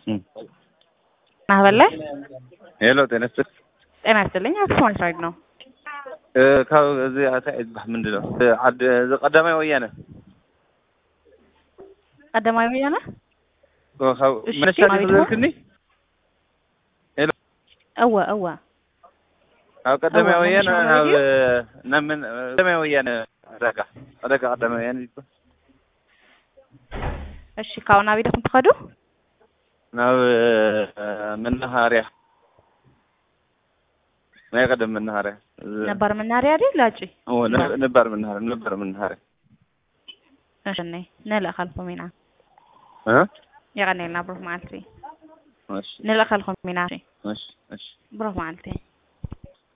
ማህበል ላይ ሄሎ ጤና ይስጥልኝ አክሱም ሳይድ ነው ካብ እዚ አታ ይዝባህ ምንድነው አድ ቀዳማይ ወያነ ካብ መነሻ ይዘልክኒ ሄሎ አዋ ኣብ ቀዳማይ ወያነ ናብ ነምን ቀዳማይ ወያነ ረጋ ቀዳማይ ወያነ እሺ ካውና ቢደኩም ትኸዱ ናብ መናሃርያ ما يقدم من نهاره نبر من نهاري دي لاجي هو نبر من نهاره عشاني نلا خلفه مينا ها يغني لنا بروح مالتي ماشي نلا خلفه مينا ماشي بروح مالتي